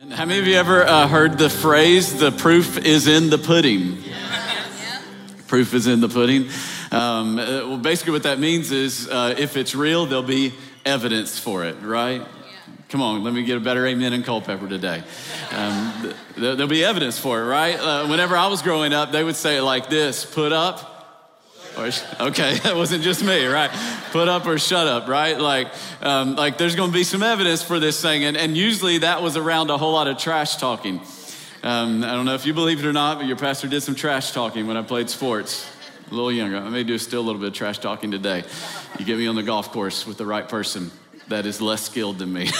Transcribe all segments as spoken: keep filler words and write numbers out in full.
How many of you ever uh, heard the phrase, the proof is in the pudding? Yeah. Proof is in the pudding. Um, well, basically what that means is uh, if it's real, there'll be evidence for it, right? Yeah. Come on, let me get a better amen in Culpeper today. Um, th- there'll be evidence for it, right? Uh, whenever I was growing up, they would say it like this, put up. Or, okay, that wasn't just me, right? Put up or shut up, right? Like, um, like there's going to be some evidence for this thing. And, and usually that was around a whole lot of trash talking. Um, I don't know if you believe it or not, but your pastor did some trash talking when I played sports. A little younger. I may do still a little bit of trash talking today. You get me on the golf course with the right person that is less skilled than me.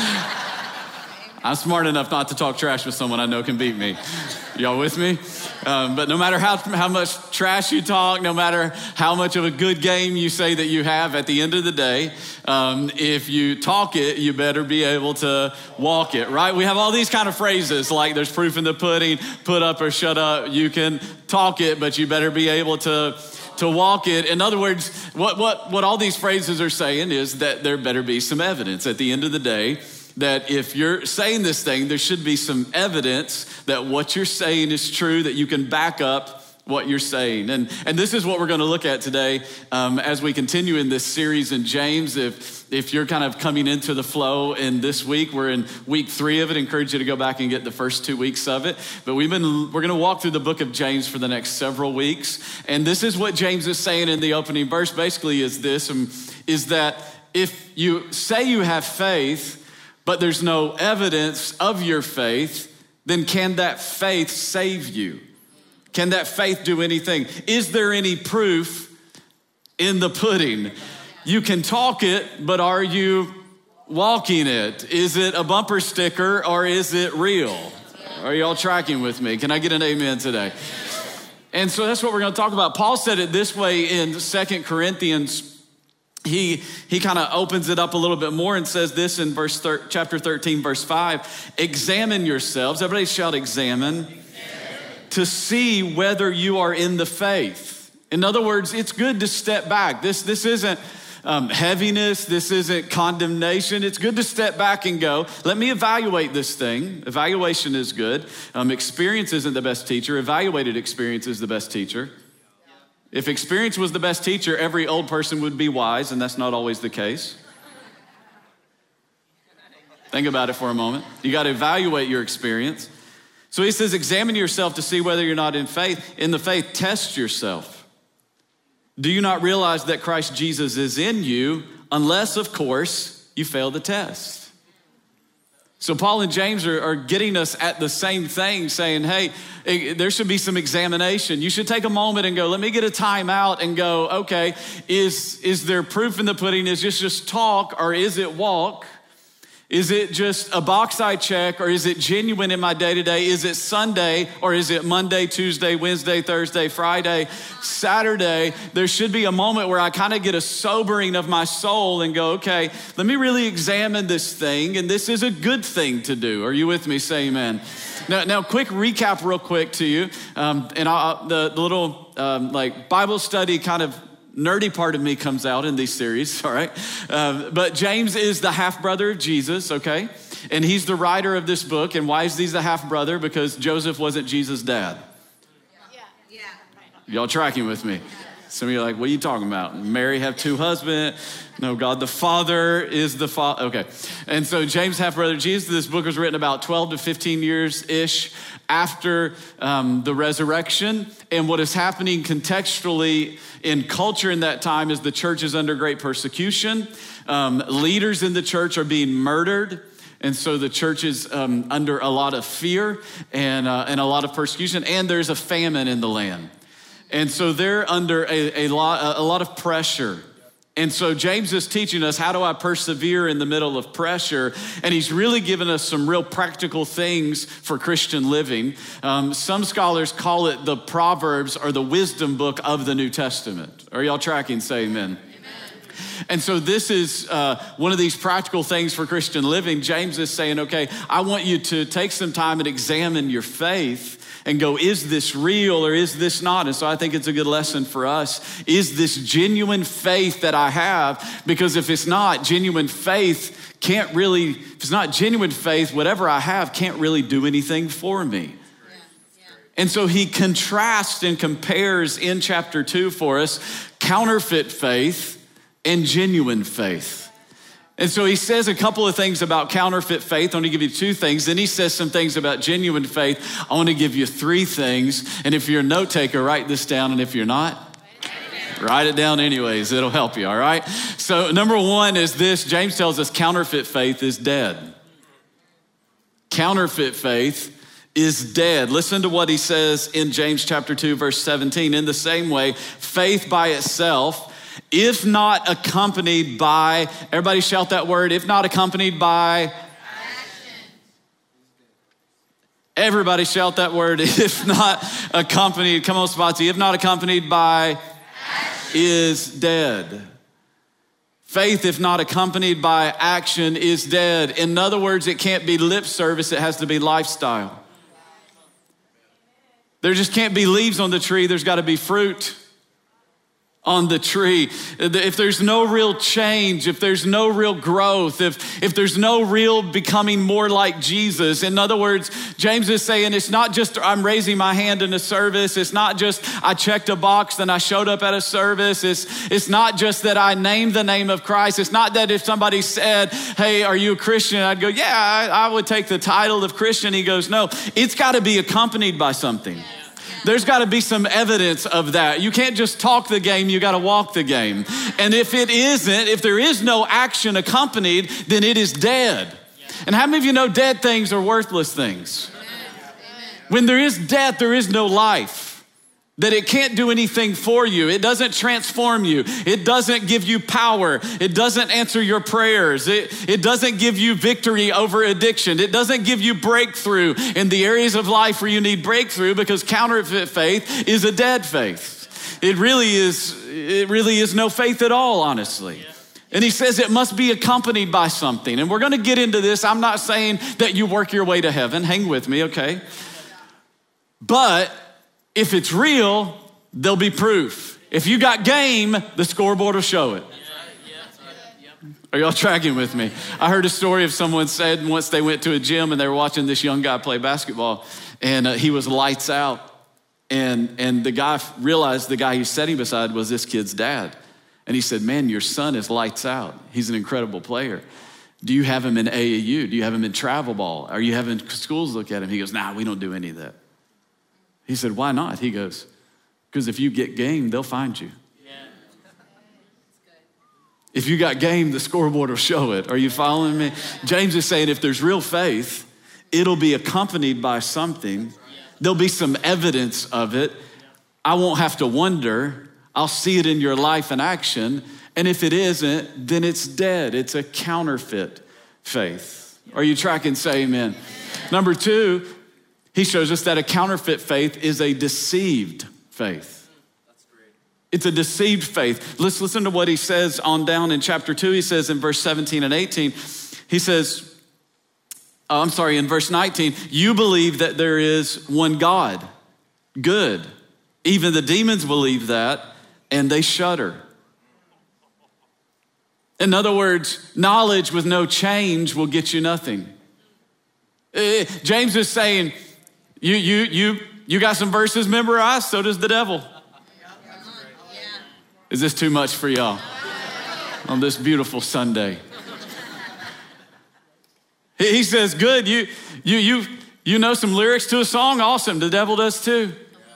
I'm smart enough not to talk trash with someone I know can beat me. Y'all with me? Um, but no matter how, how much trash you talk, no matter how much of a good game you say that you have, at the end of the day, um, if you talk it, you better be able to walk it, right? We have all these kind of phrases like there's proof in the pudding, put up or shut up. You can talk it, but you better be able to to walk it. In other words, what, what, what all these phrases are saying is that there better be some evidence at the end of the day. That if you're saying this thing, there should be some evidence that what you're saying is true, that you can back up what you're saying. And, and this is what we're going to look at today um, as we continue in this series in James. If, if you're kind of coming into the flow in this week, we're in week three of it. I encourage you to go back and get the first two weeks of it. But we've been, we're going to walk through the book of James for the next several weeks. And this is what James is saying in the opening verse basically is this, um, is that if you say you have faith, but there's no evidence of your faith, then can that faith save you? Can that faith do anything? Is there any proof in the pudding? You can talk it, but are you walking it? Is it a bumper sticker or is it real? Are y'all tracking with me? Can I get an amen today? And so that's what we're going to talk about. Paul said it this way in Second Corinthians. He he kind of opens it up a little bit more and says this in verse thir- chapter thirteen, verse five. Examine yourselves. Everybody shout examine. Examine. To see whether you are in the faith. In other words, it's good to step back. This, this isn't um, heaviness. This isn't condemnation. It's good to step back and go, let me evaluate this thing. Evaluation is good. Um, experience isn't the best teacher. Evaluated experience is the best teacher. If experience was the best teacher, every old person would be wise, and that's not always the case. Think about it for a moment. You got to evaluate your experience. So he says, examine yourself to see whether you're not in faith. In the faith, test yourself. Do you not realize that Christ Jesus is in you, unless, of course, you fail the test? So Paul and James are, are getting us at the same thing, saying, hey, it, there should be some examination. You should take a moment and go, let me get a time out and go, okay, is, is there proof in the pudding? Is this just talk or is it walk? Is it just a box I check or is it genuine in my day-to-day? Is it Sunday or is it Monday, Tuesday, Wednesday, Thursday, Friday, Saturday? There should be a moment where I kind of get a sobering of my soul and go, okay, let me really examine this thing. And this is a good thing to do. Are you with me? Say amen. Now, now quick recap real quick to you. Um, and I, the, the little um, like Bible study kind of nerdy part of me comes out in these series, all right? Uh, but James is the half-brother of Jesus, okay? And he's the writer of this book. And why is he the half-brother? Because Joseph wasn't Jesus' dad. Yeah. Yeah. Y'all tracking with me? Some of you are like, what are you talking about? Mary have two husbands. No, God the Father is the Father. Okay. And so James, half-brother of Jesus, this book was written about twelve to fifteen years-ish after um, the resurrection. And what is happening contextually in culture in that time is the church is under great persecution. Um, leaders in the church are being murdered. And so the church is um, under a lot of fear and, uh, and a lot of persecution. And there's a famine in the land. And so they're under a, a, lot, a lot of pressure. And so James is teaching us, how do I persevere in the middle of pressure? And he's really given us some real practical things for Christian living. Um, some scholars call it the Proverbs or the wisdom book of the New Testament. Are y'all tracking? Say amen. And so this is uh, one of these practical things for Christian living. James is saying, okay, I want you to take some time and examine your faith and go, is this real or is this not? And so I think it's a good lesson for us. Is this genuine faith that I have? Because if it's not, genuine faith can't really, if it's not genuine faith, whatever I have can't really do anything for me. And so he contrasts and compares in chapter two for us counterfeit faith and genuine faith. And so he says a couple of things about counterfeit faith. I want to give you two things. Then he says some things about genuine faith. I want to give you three things. And if you're a note taker, write this down. And if you're not, write it down anyways. It'll help you, all right? So number one is this. James tells us counterfeit faith is dead. Counterfeit faith is dead. Listen to what he says in James chapter two, verse seventeen. In the same way, faith by itself, if not accompanied by, everybody shout that word, if not accompanied by action. Everybody shout that word, if not accompanied, come on Spotsy, if not accompanied by action. Is dead. Faith, if not accompanied by action, is dead. In other words, it can't be lip service, it has to be lifestyle. There just can't be leaves on the tree, there's gotta be fruit on the tree. If there's no real change, if there's no real growth, if, if there's no real becoming more like Jesus. In other words, James is saying it's not just I'm raising my hand in a service. It's not just I checked a box and I showed up at a service. It's, it's not just that I named the name of Christ. It's not that if somebody said, hey, are you a Christian? I'd go, yeah, I, I would take the title of Christian. He goes, no, it's gotta be accompanied by something. There's got to be some evidence of that. You can't just talk the game, you got to walk the game. And if it isn't, if there is no action accompanied, then it is dead. And how many of you know dead things are worthless things? When there is death, there is no life. That it can't do anything for you. It doesn't transform you. It doesn't give you power. It doesn't answer your prayers. It, it doesn't give you victory over addiction. It doesn't give you breakthrough in the areas of life where you need breakthrough, because counterfeit faith is a dead faith. It really is, it really is no faith at all, honestly. And he says it must be accompanied by something. And we're gonna get into this. I'm not saying that you work your way to heaven. Hang with me, okay? But if it's real, there'll be proof. If you got game, the scoreboard will show it. Are y'all tracking with me? I heard a story of someone said once they went to a gym and they were watching this young guy play basketball, and uh, he was lights out. And, and the guy realized the guy he was sitting beside was this kid's dad. And he said, man, your son is lights out. He's an incredible player. Do you have him in A A U? Do you have him in travel ball? Are you having schools look at him? He goes, nah, we don't do any of that. He said, why not? He goes, because if you get game, they'll find you. Yeah. If you got game, the scoreboard will show it. Are you following me? James is saying if there's real faith, it'll be accompanied by something. There'll be some evidence of it. I won't have to wonder. I'll see it in your life in action. And if it isn't, then it's dead. It's a counterfeit faith. Are you tracking? Say amen. Number two, he shows us that a counterfeit faith is a deceived faith. That's great. It's a deceived faith. Let's listen to what he says on down in chapter two. He says in verse seventeen and eighteen, he says, oh, I'm sorry, in verse nineteen, you believe that there is one God. Good. Even the demons believe that, and they shudder. In other words, knowledge with no change will get you nothing. Uh, James is saying, You, you, you, you got some verses memorized, so does the devil. Is this too much for y'all on this beautiful Sunday? He says, good, you, you, you, you know some lyrics to a song? Awesome, the devil does too.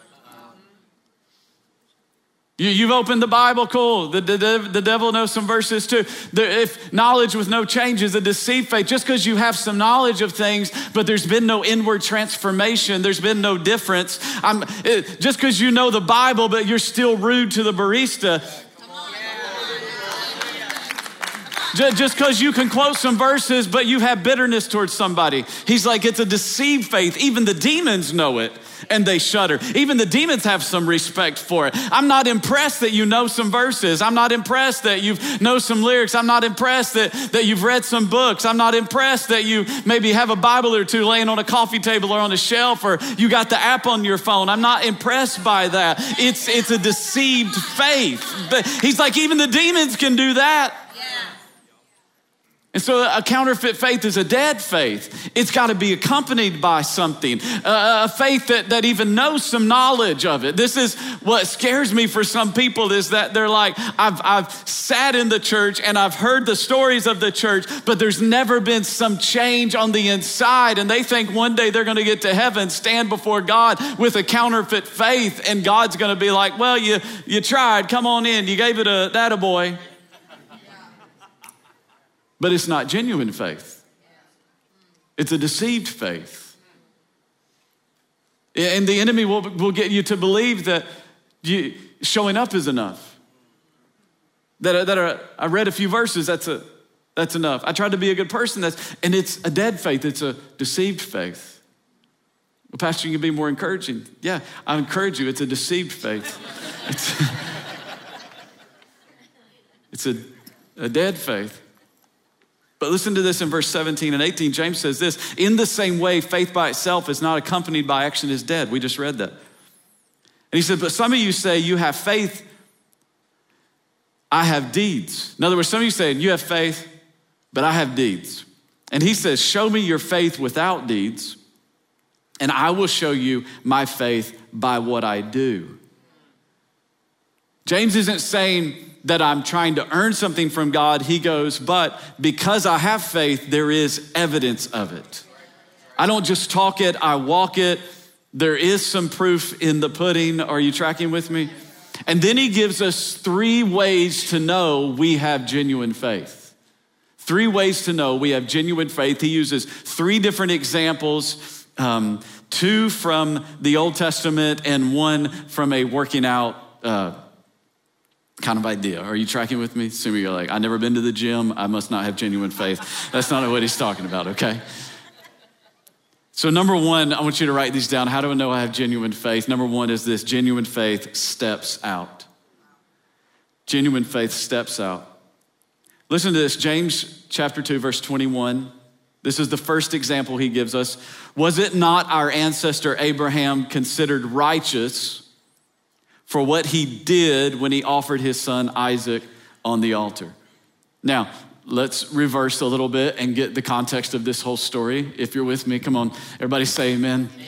You, you've opened the Bible, cool. The, the, the devil knows some verses too. The, if knowledge with no change is a deceived faith, just because you have some knowledge of things, but there's been no inward transformation, there's been no difference. I'm, it, just because you know the Bible, but you're still rude to the barista. just because you can quote some verses, but you have bitterness towards somebody. He's like, it's a deceived faith. Even the demons know it and they shudder. Even the demons have some respect for it. I'm not impressed that you know some verses. I'm not impressed that you know some lyrics. I'm not impressed that, that you've read some books. I'm not impressed that you maybe have a Bible or two laying on a coffee table or on a shelf, or you got the app on your phone. I'm not impressed by that. It's, it's a deceived faith. But he's like, even the demons can do that. And so a counterfeit faith is a dead faith. It's got to be accompanied by something, uh, a faith that, that even knows some knowledge of it. This is what scares me for some people, is that they're like, I've, I've sat in the church and I've heard the stories of the church, but there's never been some change on the inside. And they think one day they're going to get to heaven, stand before God with a counterfeit faith. And God's going to be like, well, you, you tried, come on in. You gave it a that-a-boy. But it's not genuine faith. It's a deceived faith. And the enemy will, will get you to believe that you, showing up is enough. That, that are, I read a few verses, that's, a, that's enough. I tried to be a good person, that's, and it's a dead faith. It's a deceived faith. Well, Pastor, you can be more encouraging. Yeah, I encourage you. It's a deceived faith. It's, it's a, a dead faith. But listen to this in verse seventeen and eighteen. James says this, in the same way, faith by itself is not accompanied by action is dead. We just read that. And he said, but some of you say you have faith, I have deeds. In other words, some of you say you have faith, but I have deeds. And he says, show me your faith without deeds, and I will show you my faith by what I do. James isn't saying that I'm trying to earn something from God. He goes, but because I have faith, there is evidence of it. I don't just talk it, I walk it. There is some proof in the pudding. Are you tracking with me? And then he gives us three ways to know we have genuine faith. Three ways to know we have genuine faith. He uses three different examples, um, two from the Old Testament and one from a working out uh, kind of idea. Are you tracking with me? Some of you are like, I've never been to the gym. I must not have genuine faith. That's not what he's talking about, okay? So number one, I want you to write these down. How do I know I have genuine faith? Number one is this: genuine faith steps out. Genuine faith steps out. Listen to this, James chapter two, verse twenty-one. This is the first example he gives us. Was it not our ancestor Abraham considered righteous for what he did when he offered his son Isaac on the altar? Now, let's reverse a little bit and get the context of this whole story. If you're with me, come on, everybody say amen. Amen.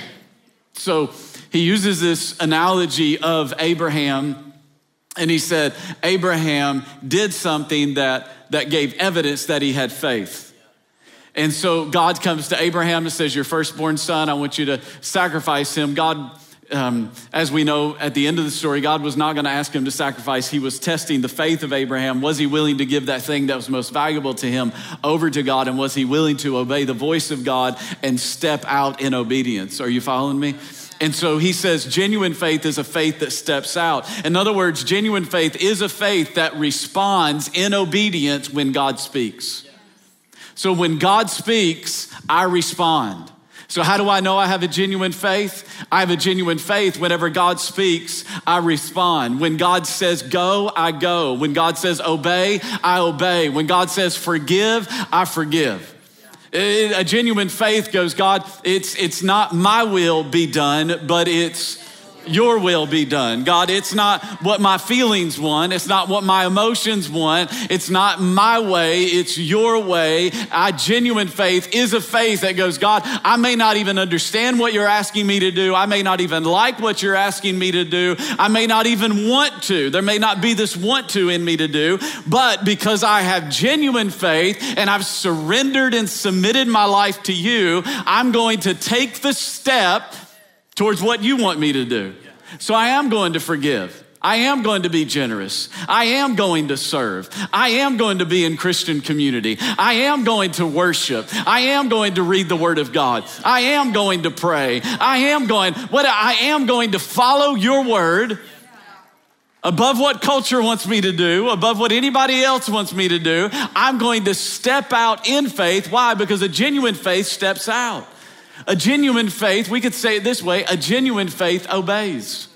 So he uses this analogy of Abraham, and he said, Abraham did something that, that gave evidence that he had faith. And so God comes to Abraham and says, your firstborn son, I want you to sacrifice him. God Um, as we know at the end of the story, God was not going to ask him to sacrifice. He was testing the faith of Abraham. Was he willing to give that thing that was most valuable to him over to God? And was he willing to obey the voice of God and step out in obedience? Are you following me? And so he says genuine faith is a faith that steps out. In other words, genuine faith is a faith that responds in obedience when God speaks. So when God speaks, I respond. So how do I know I have a genuine faith? I have a genuine faith whenever God speaks, I respond. When God says go, I go. When God says obey, I obey. When God says forgive, I forgive. A genuine faith goes, God, it's, it's not my will be done, but it's your will be done. God, it's not what my feelings want. It's not what my emotions want. It's not my way. It's your way. I genuine faith is a faith that goes, God, I may not even understand what you're asking me to do. I may not even like what you're asking me to do. I may not even want to. There may not be this want to in me to do, but because I have genuine faith and I've surrendered and submitted my life to you, I'm going to take the step towards what you want me to do. So I am going to forgive. I am going to be generous. I am going to serve. I am going to be in Christian community. I am going to worship. I am going to read the word of God. I am going to pray. I am going, what I am going to follow your word above what culture wants me to do, above what anybody else wants me to do. I'm going to step out in faith. Why? Because a genuine faith steps out. A genuine faith, we could say it this way, a genuine faith obeys.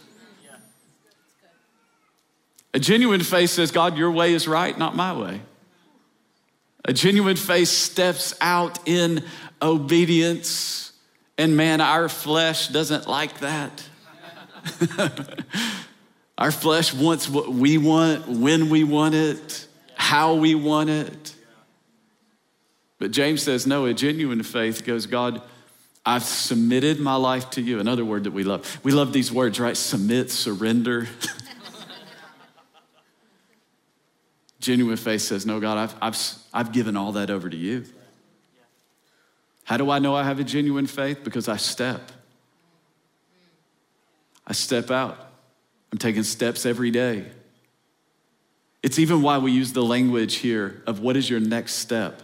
A genuine faith says, God, your way is right, not my way. A genuine faith steps out in obedience. And man, our flesh doesn't like that. Our flesh wants what we want, when we want it, how we want it. But James says, no, a genuine faith goes, God, I've submitted my life to you. Another word that we love. We love these words, right? Submit, surrender. Genuine faith says, no, God, I've, I've, I've given all that over to you. How do I know I have a genuine faith? Because I step. I step out. I'm taking steps every day. It's even why we use the language here of what is your next step.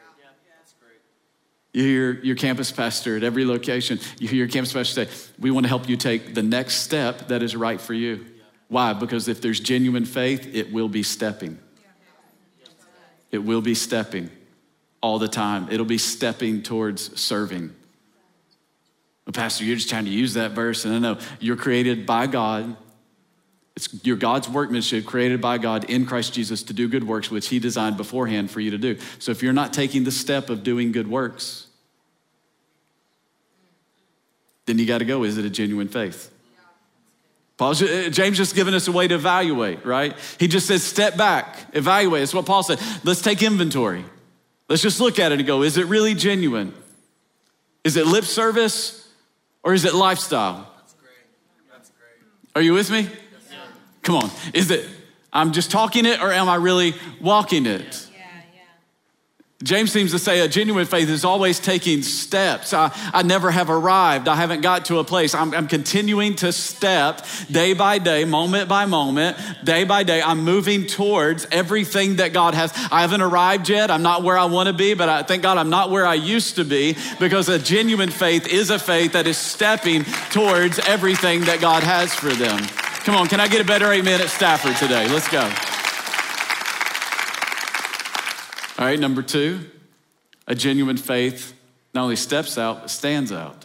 You hear your campus pastor at every location, you hear your campus pastor say, we want to help you take the next step that is right for you. Why? Because if there's genuine faith, it will be stepping. It will be stepping all the time. It'll be stepping towards serving. Well, Pastor, you're just trying to use that verse. And I know you're created by God. It's your God's workmanship created by God in Christ Jesus to do good works, which he designed beforehand for you to do. So if you're not taking the step of doing good works, then you got to go, is it a genuine faith? Paul, James just giving us a way to evaluate, right? He just says, step back, evaluate. That's what Paul said. Let's take inventory. Let's just look at it and go, is it really genuine? Is it lip service or is it lifestyle? That's great. That's great. Are you with me? Yes, sir. Come on. Is it, I'm just talking it or am I really walking it? James seems to say a genuine faith is always taking steps. I, I never have arrived. I haven't got to a place. I'm, I'm continuing to step day by day, moment by moment, day by day. I'm moving towards everything that God has. I haven't arrived yet. I'm not where I want to be, but I thank God I'm not where I used to be, because a genuine faith is a faith that is stepping towards everything that God has for them. Come on, can I get a better amen at Stafford today? Let's go. All right, number two, a genuine faith not only steps out, but stands out.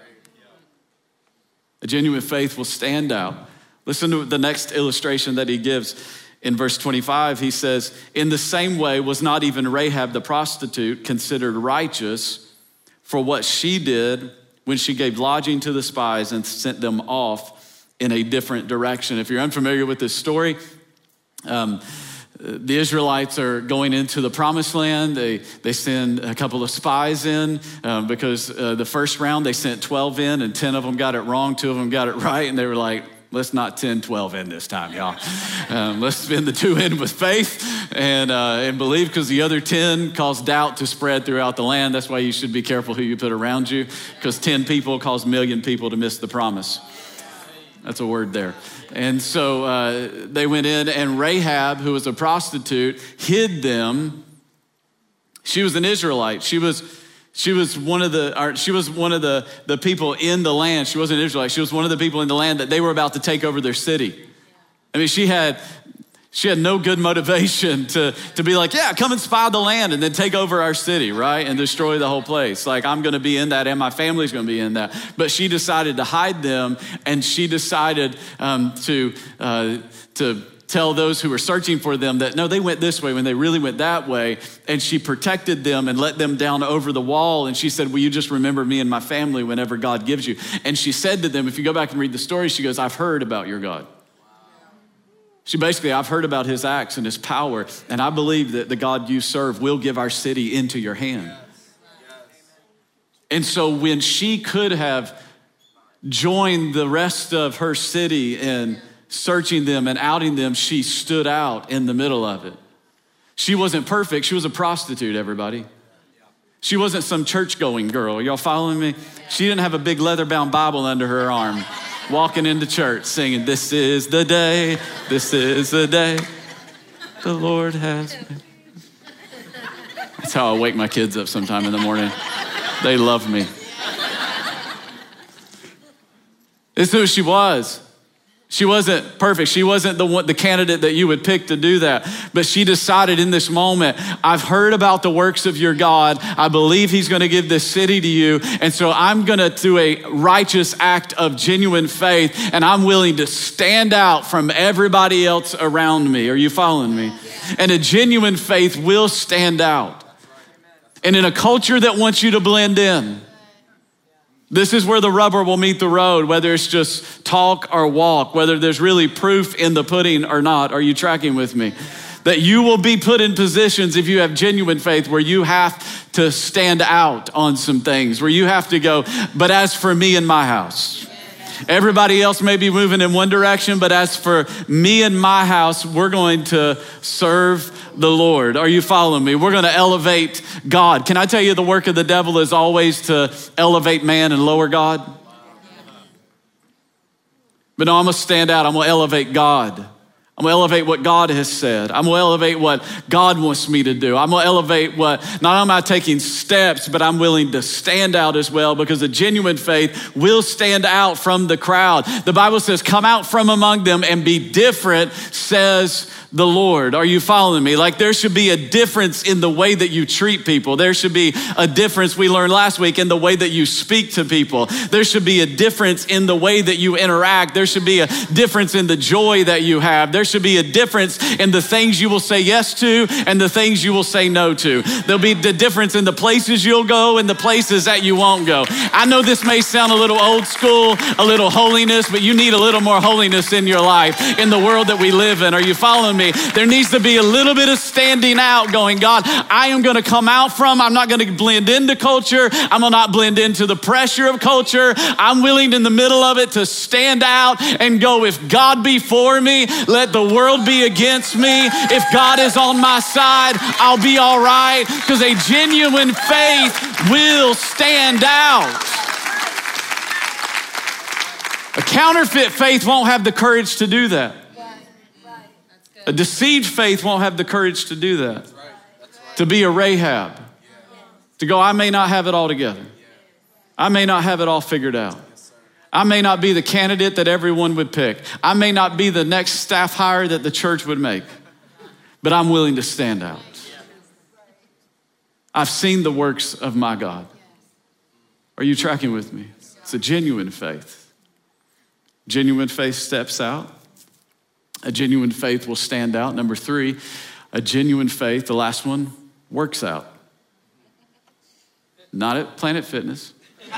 A genuine faith will stand out. Listen to the next illustration that he gives in verse twenty-five. He says, in the same way was not even Rahab the prostitute considered righteous for what she did when she gave lodging to the spies and sent them off in a different direction. If you're unfamiliar with this story, um, the Israelites are going into the promised land. They they send a couple of spies in um, because uh, the first round they sent twelve in and ten of them got it wrong. Two of them got it right. And they were like, let's not ten, twelve in this time, y'all. Um, let's spend the two in with faith and, uh, and believe, because the other ten cause doubt to spread throughout the land. That's why you should be careful who you put around you, because ten people cause a million people to miss the promise. That's a word there. And so uh, they went in, and Rahab, who was a prostitute, hid them. She was an Israelite. She was she was one of the or she was one of the, the people in the land. She wasn't an Israelite. She was one of the people in the land that they were about to take over their city. I mean, she had she had no good motivation to, to be like, yeah, come and spy the land and then take over our city, right? And destroy the whole place. Like, I'm going to be in that and my family's going to be in that. But she decided to hide them, and she decided um, to uh, to tell those who were searching for them that, no, they went this way when they really went that way. And she protected them and let them down over the wall. And she said, will you just remember me and my family whenever God gives you? And she said to them, if you go back and read the story, she goes, I've heard about your God. She basically, I've heard about his acts and his power, and I believe that the God you serve will give our city into your hand. Yes. Yes. And so when she could have joined the rest of her city in searching them and outing them, she stood out in the middle of it. She wasn't perfect. She was a prostitute, everybody. She wasn't some church-going girl. Y'all following me? She didn't have a big leather-bound Bible under her arm, walking into church singing, this is the day, this is the day the Lord has made. That's how I wake my kids up sometime in the morning. They love me. This is who she was. She wasn't perfect. She wasn't the one, the candidate that you would pick to do that. But she decided in this moment, I've heard about the works of your God. I believe he's going to give this city to you. And so I'm going to do a righteous act of genuine faith. And I'm willing to stand out from everybody else around me. Are you following me? And a genuine faith will stand out. And in a culture that wants you to blend in, this is where the rubber will meet the road, whether it's just talk or walk, whether there's really proof in the pudding or not. Are you tracking with me? That you will be put in positions if you have genuine faith where you have to stand out on some things, where you have to go, but as for me and my house, everybody else may be moving in one direction, but as for me and my house, we're going to serve the Lord. Are you following me? We're going to elevate God. Can I tell you the work of the devil is always to elevate man and lower God? But no, I'm going to stand out. I'm going to elevate God. I'm going to elevate what God has said. I'm going to elevate what God wants me to do. I'm going to elevate what, not only am I taking steps, but I'm willing to stand out as well, because a genuine faith will stand out from the crowd. The Bible says, come out from among them and be different, says the Lord. Are you following me? Like, there should be a difference in the way that you treat people. There should be a difference, we learned last week, in the way that you speak to people. There should be a difference in the way that you interact. There should be a difference in the joy that you have. There should be a difference in the things you will say yes to and the things you will say no to. There'll be the difference in the places you'll go and the places that you won't go. I know this may sound a little old school, a little holiness, but you need a little more holiness in your life, in the world that we live in. Are you following me? There needs to be a little bit of standing out, going, God, I am going to come out from, I'm not going to blend into culture. I'm going to not blend into the pressure of culture. I'm willing in the middle of it to stand out and go, if God be for me, let the world be against me. If God is on my side, I'll be all right, because a genuine faith will stand out. A counterfeit faith won't have the courage to do that. A deceived faith won't have the courage to do that. That's right. That's right. To be a Rahab. Yeah. To go, I may not have it all together. Yeah. I may not have it all figured out. Yes, I may not be the candidate that everyone would pick. I may not be the next staff hire that the church would make. But I'm willing to stand out. I've seen the works of my God. Are you tracking with me? It's a genuine faith. Genuine faith steps out. A genuine faith will stand out. Number three, a genuine faith, the last one, works out. Not at Planet Fitness.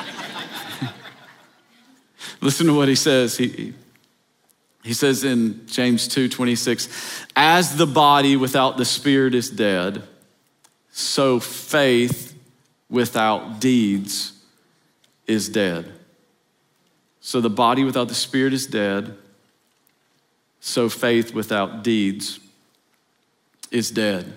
Listen to what he says. He, he says in James two twenty-six, as the body without the spirit is dead, so faith without deeds is dead. So the body without the spirit is dead. So faith without deeds is dead.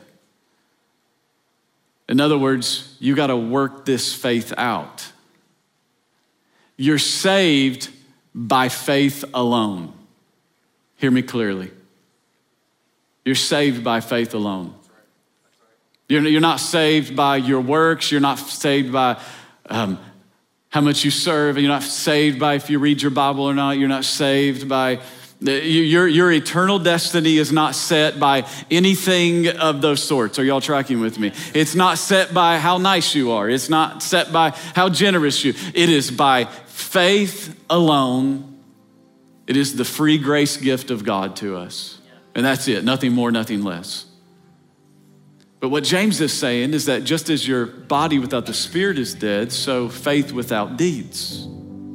In other words, you got to work this faith out. You're saved by faith alone. Hear me clearly. You're saved by faith alone. You're not saved by your works. You're not saved by um, how much you serve. You're not saved by if you read your Bible or not. You're not saved by... Your, your eternal destiny is not set by anything of those sorts. Are y'all tracking with me? It's not set by how nice you are. It's not set by how generous you. It is by faith alone. It is the free grace gift of God to us. And that's it. Nothing more, nothing less. But what James is saying is that just as your body without the spirit is dead, so faith without deeds.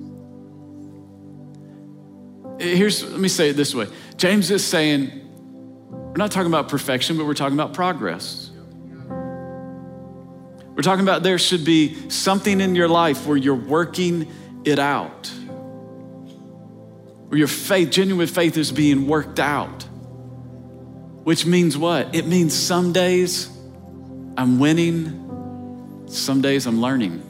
Here's, let me say it this way. James is saying, we're not talking about perfection, but we're talking about progress. We're talking about there should be something in your life where you're working it out. Where your faith, genuine faith is being worked out. Which means what? It means some days I'm winning, some days I'm learning.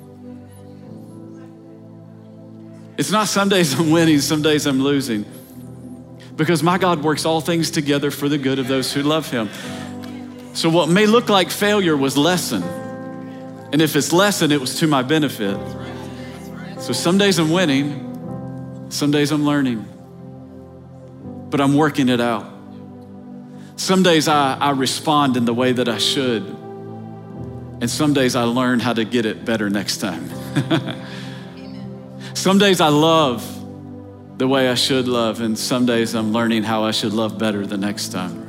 It's not some days I'm winning, some days I'm losing. Because my God works all things together for the good of those who love him. So what may look like failure was lesson. And if it's lesson, it was to my benefit. So some days I'm winning, some days I'm learning. but I'm working it out. Some days I, I respond in the way that I should, and some days I learn how to get it better next time. Some days I love the way I should love, and some days I'm learning how I should love better the next time.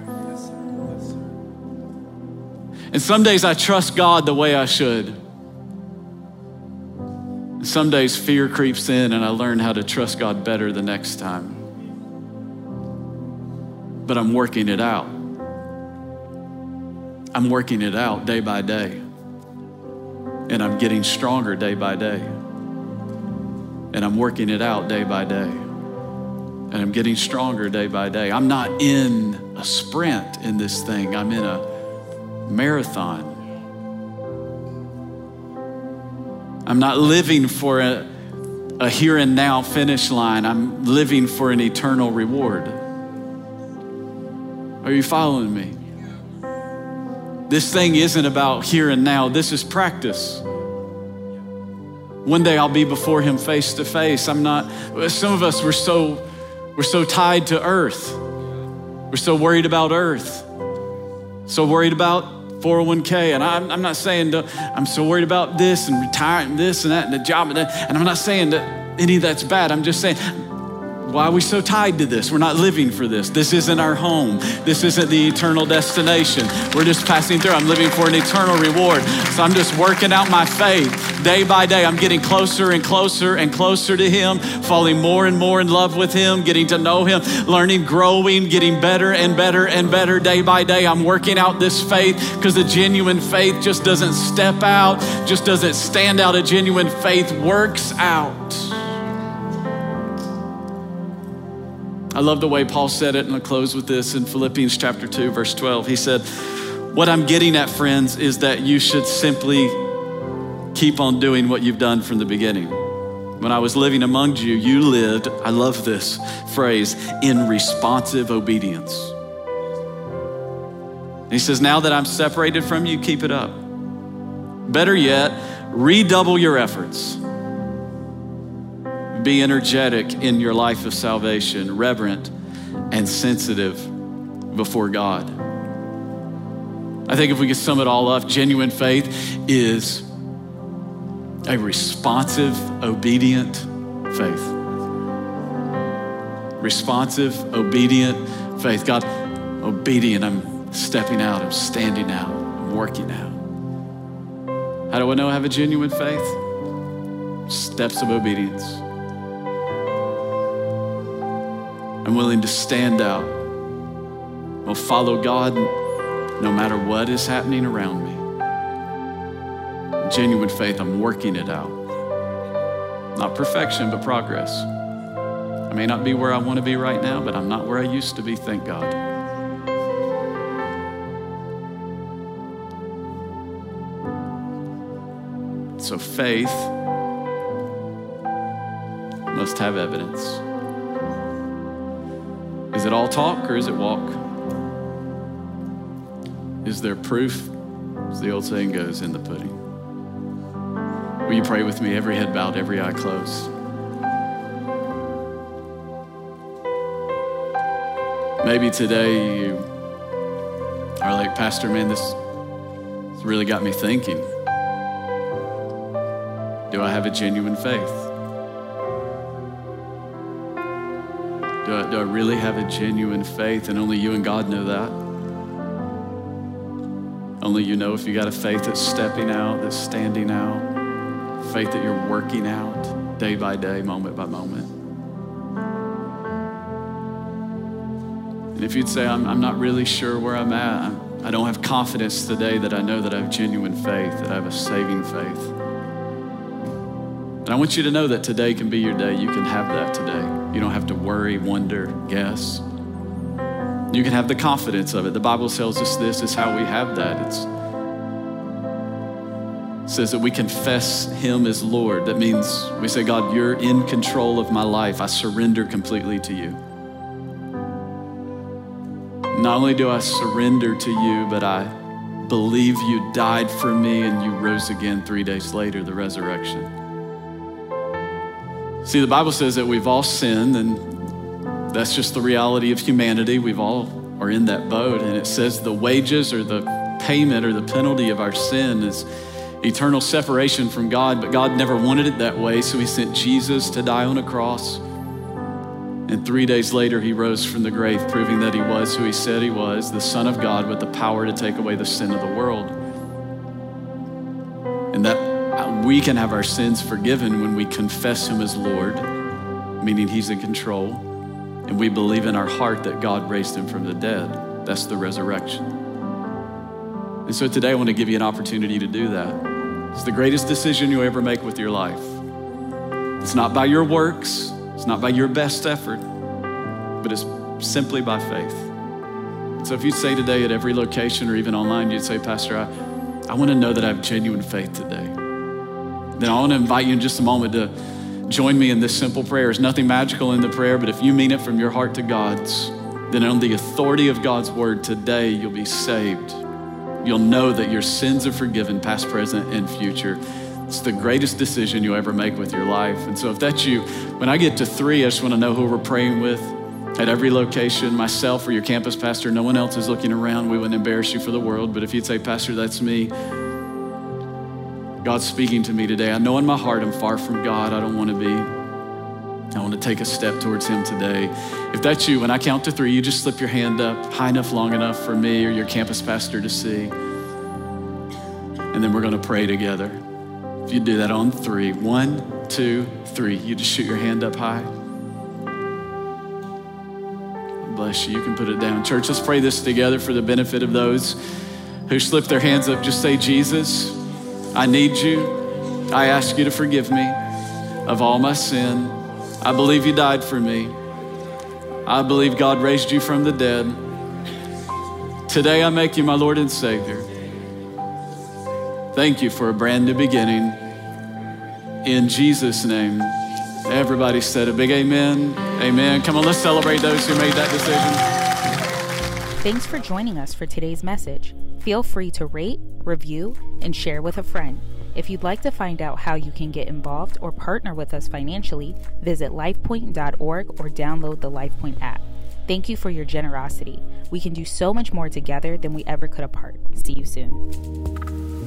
And some days I trust God the way I should. Some days fear creeps in and I learn how to trust God better the next time. But I'm working it out. I'm working it out day by day. And I'm getting stronger day by day. And I'm working it out day by day. And I'm getting stronger day by day. I'm not in a sprint in this thing. I'm in a marathon. I'm not living for a, a here and now finish line. I'm living for an eternal reward. Are you following me? This thing isn't about here and now. This is practice. One day I'll be before him face to face. I'm not, some of us, we're so, we're so tied to earth. We're so worried about earth. So worried about four oh one k, and I'm, I'm not saying to, I'm so worried about this and retiring this and that and the job and that, and I'm not saying that any of that's bad. I'm just saying, why are we so tied to this? We're not living for this. This isn't our home. This isn't the eternal destination. We're just passing through. I'm living for an eternal reward. So I'm just working out my faith day by day. I'm getting closer and closer and closer to him, falling more and more in love with him, getting to know him, learning, growing, getting better and better and better day by day. I'm working out this faith because a genuine faith just doesn't step out, just doesn't stand out. A genuine faith works out. I love the way Paul said it, and I'll close with this in Philippians chapter two, verse twelve. He said, what I'm getting at, friends, is that you should simply keep on doing what you've done from the beginning. When I was living among you, you lived, I love this phrase, in responsive obedience. And he says, now that I'm separated from you, keep it up. Better yet, redouble your efforts. Be energetic in your life of salvation, reverent and sensitive before God. I think if we could sum it all up, genuine faith is a responsive, obedient faith. Responsive, obedient faith. God, obedient, I'm stepping out, I'm standing out, I'm working out. How do I know I have a genuine faith? Steps of obedience. I'm willing to stand out. I'll follow God no matter what is happening around me. Genuine faith, I'm working it out. Not perfection, but progress. I may not be where I want to be right now, but I'm not where I used to be, thank God. So faith must have evidence. Is it all talk or is it walk? Is there proof, as the old saying goes, in the pudding? Will you pray with me, every head bowed, every eye closed? Maybe today you are like, Pastor, man, this really got me thinking. Do I have a genuine faith? Do I, do I really have a genuine faith? And only you and God know that. Only you know if you got a faith that's stepping out, that's standing out, faith that you're working out day by day, moment by moment. And if you'd say, I'm, I'm not really sure where I'm at, I'm, I don't have confidence today that I know that I have genuine faith, that I have a saving faith. And I want you to know that today can be your day. You can have that today. You don't have to worry, wonder, guess. You can have the confidence of it. The Bible tells us this is how we have that. It's, it says that we confess him as Lord. That means we say, God, you're in control of my life. I surrender completely to you. Not only do I surrender to you, but I believe you died for me and you rose again three days later, the resurrection. See, the Bible says that we've all sinned and That's just the reality of humanity. We've all are in that boat. And it says the wages or the payment or the penalty of our sin is eternal separation from God. But God never wanted it that way. So he sent Jesus to die on a cross. And three days later, he rose from the grave, proving that he was who he said he was, the Son of God with the power to take away the sin of the world. And that we can have our sins forgiven when we confess him as Lord, meaning he's in control, and we believe in our heart that God raised him from the dead. That's the resurrection. And so today I want to give you an opportunity to do that. It's the greatest decision you'll ever make with your life. It's not by your works, it's not by your best effort, but it's simply by faith. So if you'd say today at every location or even online, you'd say, Pastor, I, I want to know that I have genuine faith today. Then I want to invite you in just a moment to join me in this simple prayer. There's nothing magical in the prayer, but if you mean it from your heart to God's, then on the authority of God's word today, you'll be saved. You'll know that your sins are forgiven, past, present, and future. It's the greatest decision you'll ever make with your life. And so if that's you, when I get to three, I just want to know who we're praying with at every location, myself or your campus pastor. No one else is looking around. We wouldn't embarrass you for the world. But if you'd say, Pastor, that's me. God's speaking to me today. I know in my heart I'm far from God. I don't want to be. I want to take a step towards him today. If that's you, when I count to three, you just slip your hand up high enough, long enough for me or your campus pastor to see. And then we're going to pray together. If you do that on three, one, two, three, you just shoot your hand up high. Bless you. You can put it down. Church, let's pray this together for the benefit of those who slip their hands up. Just say, Jesus, I need you. I ask you to forgive me of all my sin. I believe you died for me. I believe God raised you from the dead. Today I make you my Lord and Savior. Thank you for a brand new beginning. In Jesus' name. Everybody said a big amen. Amen. Come on, let's celebrate those who made that decision. Thanks for joining us for today's message. Feel free to rate, review, and share with a friend. If you'd like to find out how you can get involved or partner with us financially, visit lifepoint dot org or download the LifePoint app. Thank you for your generosity. We can do so much more together than we ever could apart. See you soon.